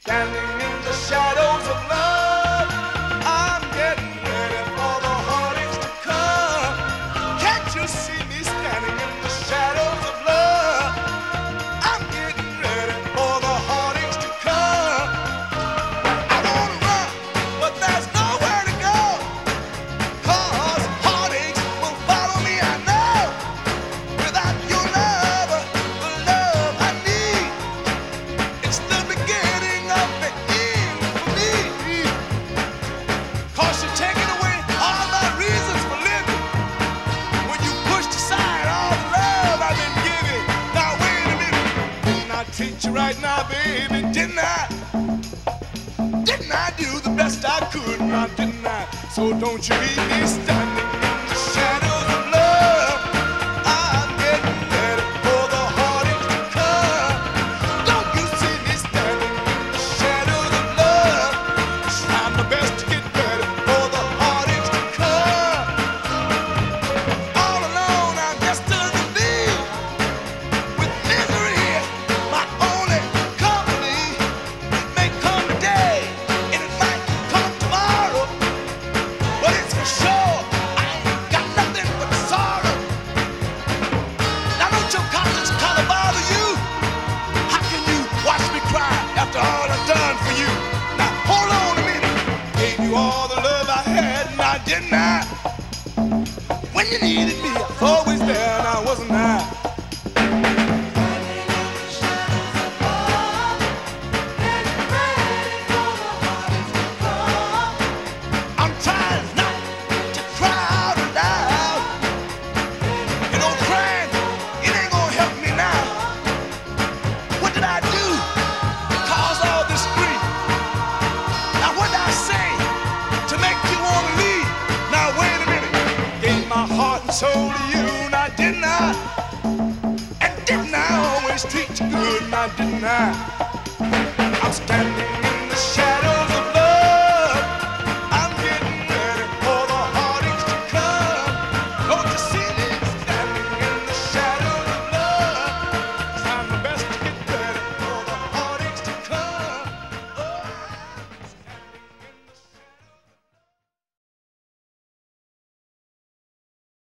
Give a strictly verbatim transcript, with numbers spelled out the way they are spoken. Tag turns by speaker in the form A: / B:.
A: Standing in the shadows of love, I'm getting ready for the heartaches to come. Can't you see me standing in the shadows of love? I'm getting ready for the heartaches to come. I wanna run, but there's nowhere to go, 'cause heartaches will follow me, I know. Without your love, the love I need, it's the beginning of the end for me. 'Cause you're taking away all my reasons for living when you pushed aside all the love I've been giving. Now wait a minute, didn't I treat you right now, baby? Didn't I? Didn't I do the best I could? Now didn't I? So don't you leave me standing in the shadows of love. I'm getting ready for the heartaches to come. Don't you see me standing in the shadows of love? Trying my best to get ready for the heartaches to come. All alone, I'm destiny, with misery my only company. It may come today, and it might come tomorrow, but it's for sure I ain't got nothing but sorrow. Now don't your conscience color bother you? How can you watch me cry after all I've done for you? Now hold on a minute. Gave you all the love I had, now didn't I? When you needed me, I was always there, now wasn't I? I'm trying not to cry out loud. You know, crying, it ain't gonna help me now. What did I do to cause all this grief? Now what did I say to make you wanna leave? Now wait a minute. Gave my heart and soul to you, now didn't I? And didn't I always treat you good, now didn't I? I'm standing